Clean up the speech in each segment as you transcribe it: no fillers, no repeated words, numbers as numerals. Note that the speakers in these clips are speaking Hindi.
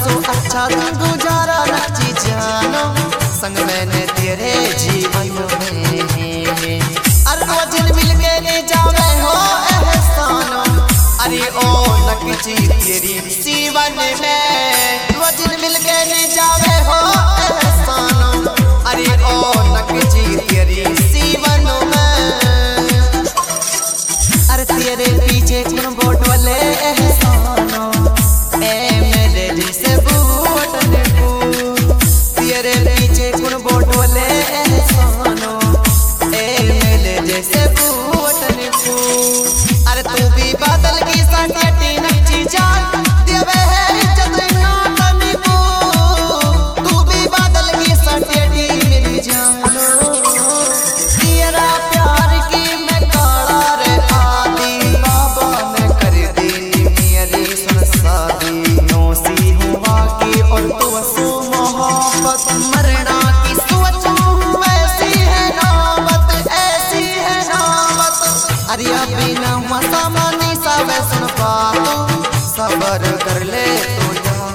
सो अच्छा गुजारा नची जानो संग मैंने तेरे जीवन में अरे वो दिन मिल के ले जावे हो एहसानो अरे ओ नकची तेरी जीवन में वो दिन मिल के ले जावे हो एहसानो अरे ओ नकची तेरी जीवन में अरे तेरे पीछे कौन बोट वाले एहसानो ए मेरे जैसे बूटन को तेरे पीछे कौन बोट वाले एहसानो ए मेरे जैसे बूटन को अरे तू भी बादल की संगठी नची जान देवे है इज्जत ना तनी को तू भी बादल की संगठी मेरी जानो तेरा प्यार की मैं काला रे आदि बाबा मैं कर दी मेरी संसादी नौसी हुआ की और तू सो मोहब्बत मरना की सोचूं ऐसी है नौबत अरे अभी न हुआ सामानी सब सुन पातो सबर कर ले तो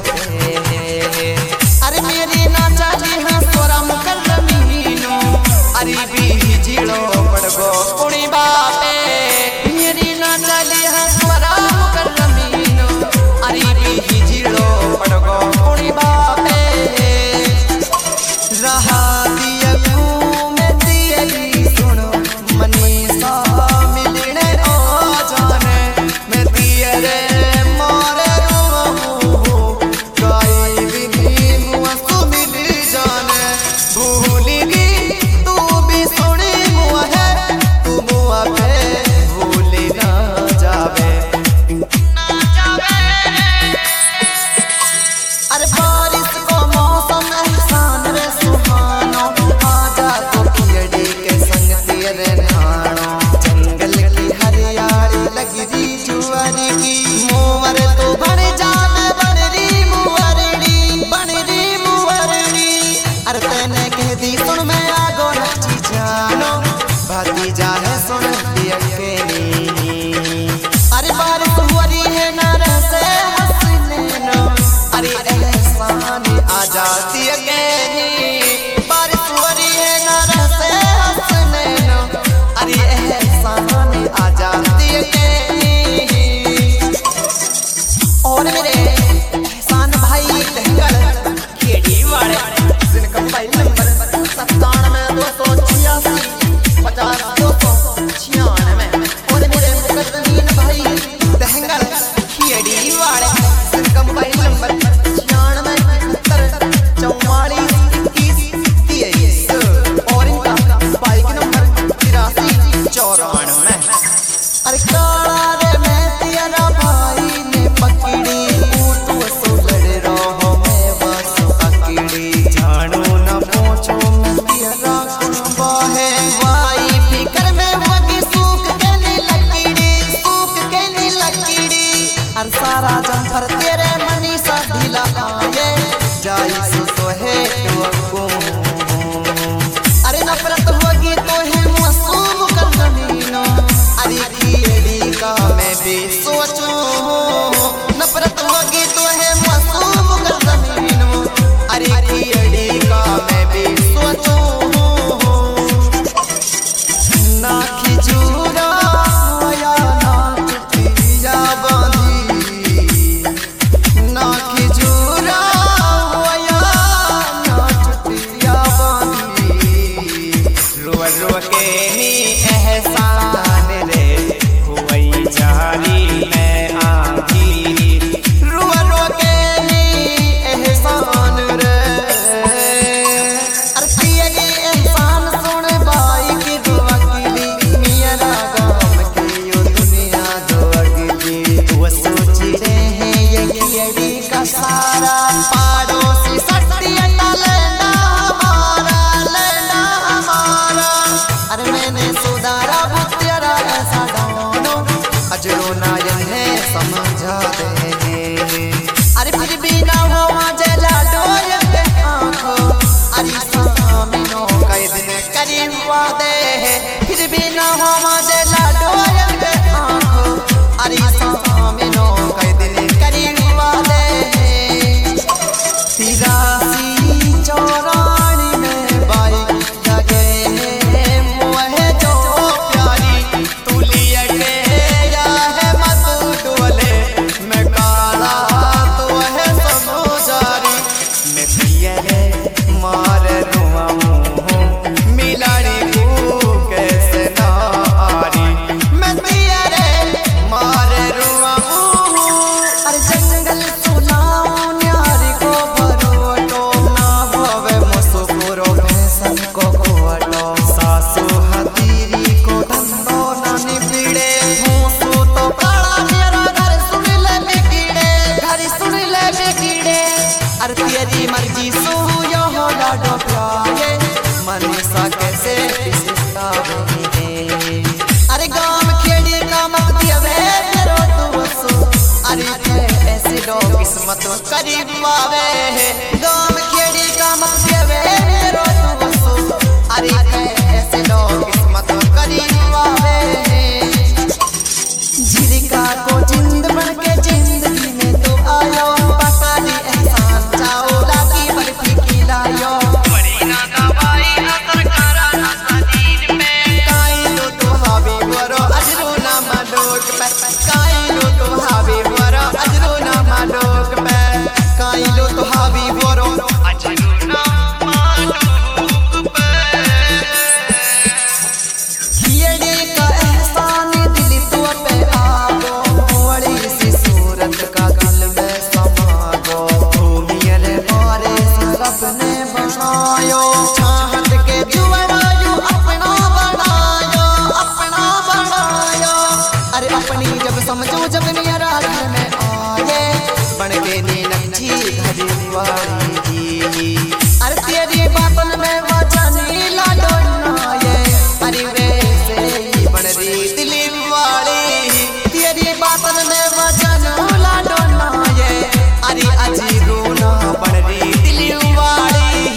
अरे मेरी ना चाली हाँ सोरा मुकर्रमीनो अरे भी जीड़ो पड़गो पुणी बापे मेरी ना चाली हाँ सोरा मुकर्रमीनो अरे भी जीड़ो पड़गो पुणी बापे रहा दिया में दिया सुनो मनीषा अरे बारिश हुई है ना रहसे हंसने नो अरे एहसान आ जाती अकेली बारिश हुई है ना रहसे हंसने नो अरे एहसान आ जाती अकेली और मेरे एहसान भाई लहंगड़ खेड़ी वाले जिनका मोबाइल नंबर 97 286 50 और मेरे मुकद्दमीन भाई दहंगल खेड़ी वाले जिनका मोबाइल नंबर 96 और इनका बाइक नंबर 83 अरे काला रे मैं तेरा भाई ने पकड़ी तू सो लड़ रहो मैं बस अकेली जानो न पूछो मैं तेरा कुंबा है वाई फिकर में होगी सूख के नी लकीड़ी हर सारा जंफर तेरे मनीषा ढीला आए जाई सो है को अरे नफरत होगी तो है मासूम कर जमीनो अरे खीड़ी का मैं भी सोचूं नफरत होगी तो है मासूम कर जमीनो अरे खीड़ी का मैं भी सोचूं ना खिजूरा या ना चुटिया बांधी ना खिजूरा या ना चुटिया बांधी रो के ही एहसान रे हुई जारी में आगी रो के ही एहसान रे अरे तेरी एहसान सुन भाई की दुआ की मेरा गाम की यो दुनिया दोगली वो सोच रहे ये खेड़ी का सारा पड़ोसी सटिया लेना हमारा अरे मैंने सुधारा बुत्यारा ऐसा दोनों अजरो नायन है समझा दे अरे फिर भी ना हो मजे लाडोय पे आंखों अरे सामिनो कई दिन करी हुआ दे फिर भी ना हो मजे लाडोय पे आंखों अरे सामिनो कई दिन करी हुआ दे किस्मत करीब आवे गाम खेड़ी काम देवे मेरो तू बसो अरे ऐसे लोग किस्मत करीब आवे जीरिका को जिंद बन के जिंदगी में तो आयो पकाली एहसान चावला की बर्फी खिलायो बड़ी ना दवाई असर करा ना सदीर में काई लो तो हावी वरो अजरो ना मालोक पे काई लो तो हावी वरो अजरो ना मालोक पे काई लो तो हावी वरो अजरो ना मालोक पे खेड़ी का एहसान दिल तो पे आगो बड़ी सी सूरत का दिल में समा गो भूमियर मारे रब ने बनायो चाहत के जुआयो अपना बनायो अरे अपनी जब समझो जब मेरा घर में आए बन के नीलक्षी घर वाली अरे तेरी बातन में वचनी लाडो नाये अरे वैसे ही बन रही दिली वाली तेरी बातन में वचन लाडो नाये अरे अजी रोना बन रही दिली वाली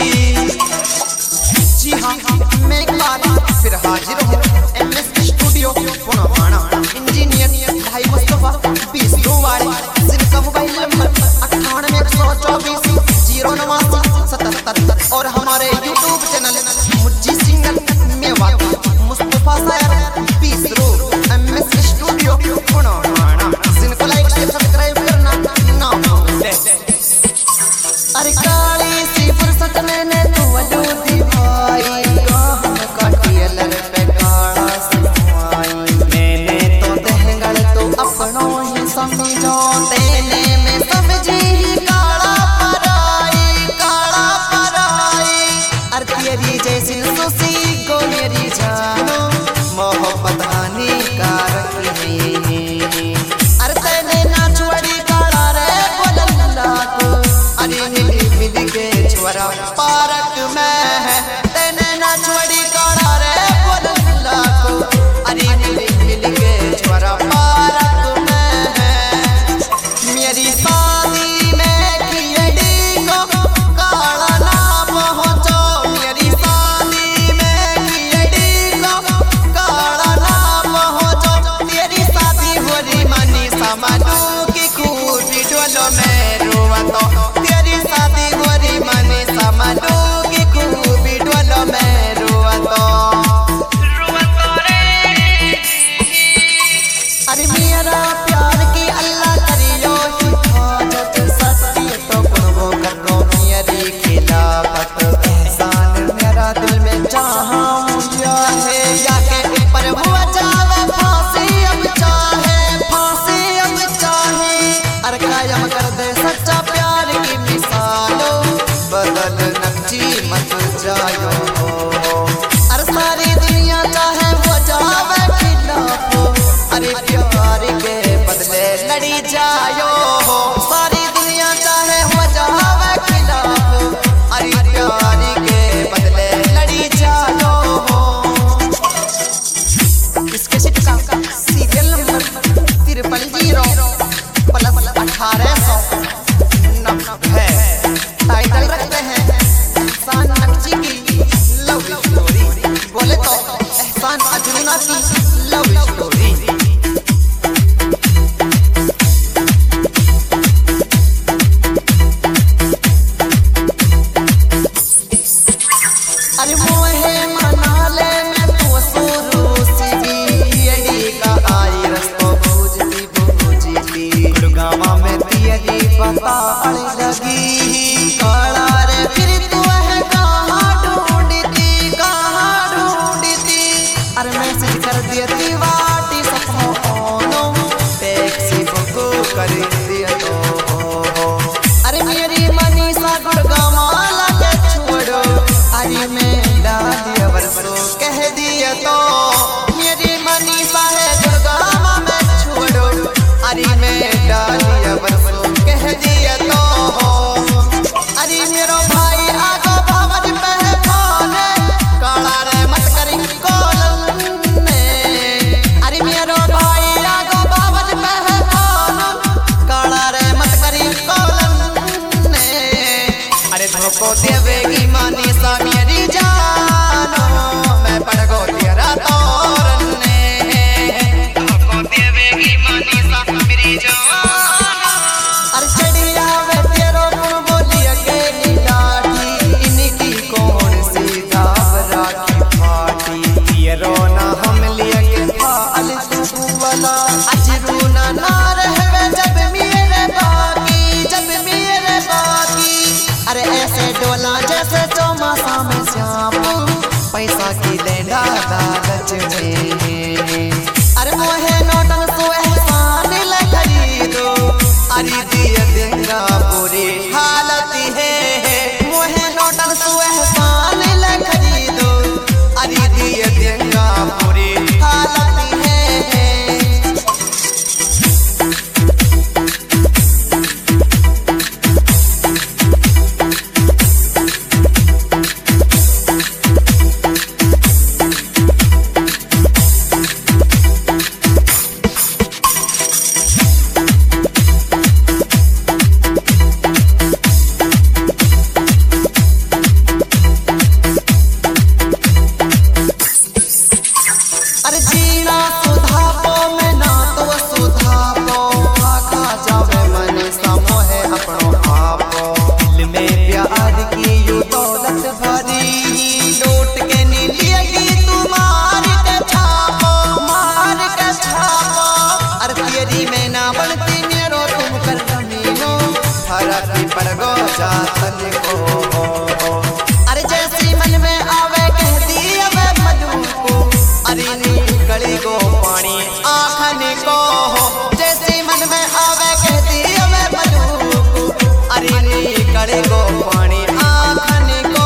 जी हाँ मैं एक बार फिर हाजिर हूँ MS स्टूडियो पुणे इंजीनियर भाई मुस्तफा 20 वाले जिनका मोबाइल नंबर 98 124 089 और हमारे YouTube channel Mujji singer Mewati Mustafa Sayar 20 MS studio Pune जिनको लाइक शेयर सब्सक्राइब करना ना भूलें अरे काली सी फुर्सत मैंने तू वजूदी भाई गाहन का टेलर पे काला सनवाई मैंने तो दहगड़ तो अपनों ही समझो तेने में समझी ही काला पराई अरे तेरी जैसी सुसी को मेरी जानो मोहब्बत हानिकारक है अरे तेने ना छुड़ी काला रे बोलल्ला को अरे मिली के छुरा पारक में है तेने ना छुड़ी काला रे बोलल्ला को अरे मिली के छुरा पारक में है मेरी शादी में खेड़ी को काला ना पहुंचो मेरी शादी में खेड़ी को काला ना पहुंचो तेरी शादी हो रही मनी समानू की खूबी डोलो में रोवतो तेरी शादी हो रही मनी समानू की खूबी डोलो में रोवतो अरे मेरा प्यार की अल्लाह करियो हिफाजत सत्य तो कुर्बो करो मेरी खिलाफत एहसान मेरा दिल में जहां मुझा है या के ऊपर हुआ जावे फांसी अब चाहे अरे कायम कर दे सच्चा प्यार की मिसालो बदल नक्ची मत जायो अरे सारी दुनिया चाहे वो जावे खिलाफ अरे प्यार के बदले लड़ी जायो सारी दुनिया चाहे हो जावे खिलाफ अरे प्यार के बदले लड़ी जायो इसके सिक्का सीरियल नंबर 53 1800 है टाइटल रखते हैं एहसान नक्ची की लव स्टोरी बोले तो एहसान अजरूना की लव स्टोरी अरे मोहे मनाले में तो सुरूसी भी का आई रस्तो बूझती गुड़गावा में तेरी बता लगी काला रे फिर तू है कहाँ ढूंढती अरे मैसेज कर देती वाटी सपनों टैक्सी बुक कर दिया तो अरे मेरी मनीषा गुड़गावा लगे छोड़ो अरे मैं डालिया बरसों कह दिया तो मेरी मनीषा है गुड़गावा में छोड़ो अरे मैं डालिया बरसों कह दिया तो तुमको देवेगी मानी सा मेरी जानो मैं पड़ गो तेरा तोरने तुमको देवेगी मानी सा मेरी जानो अरे चढ़िया वे तेरो गुण बोली अकेली लाठी इनकी कौन सी दावरा की पाटी ये रोना हम लिए के फाल तू वाला अजरू ना रहवे जब मेरे बाकी अरे ऐसे डोला जैसे चौमासा में श्याम पैसा की लेना लालच में अरे मोहे नोटन सो एहसान ले खरीदो अरे दिए देंगा बुरी हालत है मोहे नोटन सो एहसान ले खरीदो अरे दिए देंगा बुरी हालत है अरे जैसी मन में आवे कह दी अब मधु को अरे निकली को पानी आखने को जैसी मन में आवे कह दी अब मधु को अरे निकली को पानी आखने को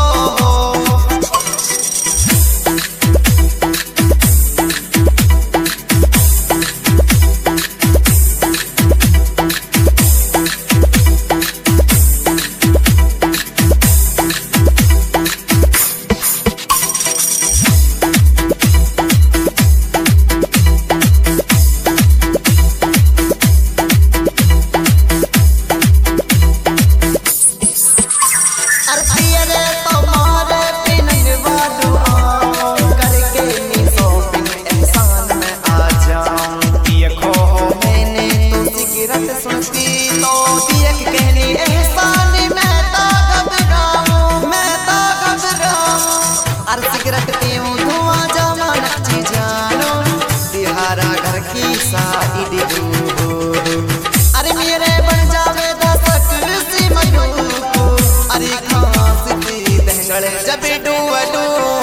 सिगरेट पीऊं धुआं जमा नची जानो तिहारा घर की साइड अरे मेरे बन जावे दशक सी मयूं अरे खांस की दंगल जब डू